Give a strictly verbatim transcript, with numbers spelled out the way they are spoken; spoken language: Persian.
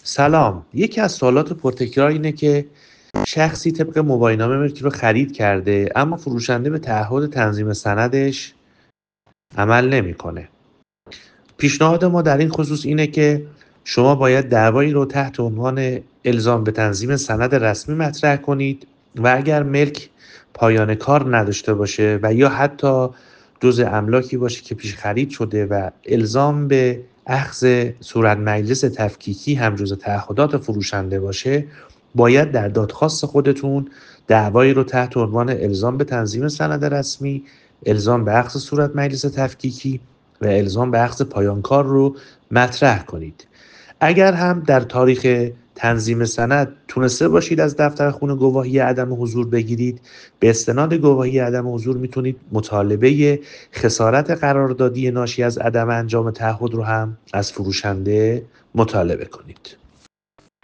سلام. یکی از سوالات پرتکرار اینه که شخصی طبق موبایلنامه ملکی رو خرید کرده اما فروشنده به تعهد تنظیم سندش عمل نمیکنه. پیشنهاد ما در این خصوص اینه که شما باید دعوایی رو تحت عنوان الزام به تنظیم سند رسمی مطرح کنید و اگر ملک پایان کار نداشته باشه و یا حتی جزء املاکی باشه که پیش خرید شده و الزام به اخذ صورت مجلس تفکیکی هم جزء تعهدات فروشنده باشه، باید در دادخواست خودتون دعوایی رو تحت عنوان الزام به تنظیم سند رسمی، الزام به اخذ صورت مجلس تفکیکی و الزام به اخذ پایان کار رو مطرح کنید. اگر هم در تاریخ تنظیم سند تونسته باشید از دفتر خونه گواهی عدم حضور بگیرید، به استناد گواهی عدم حضور میتونید مطالبه خسارت قراردادی ناشی از عدم انجام تعهد رو هم از فروشنده مطالبه کنید.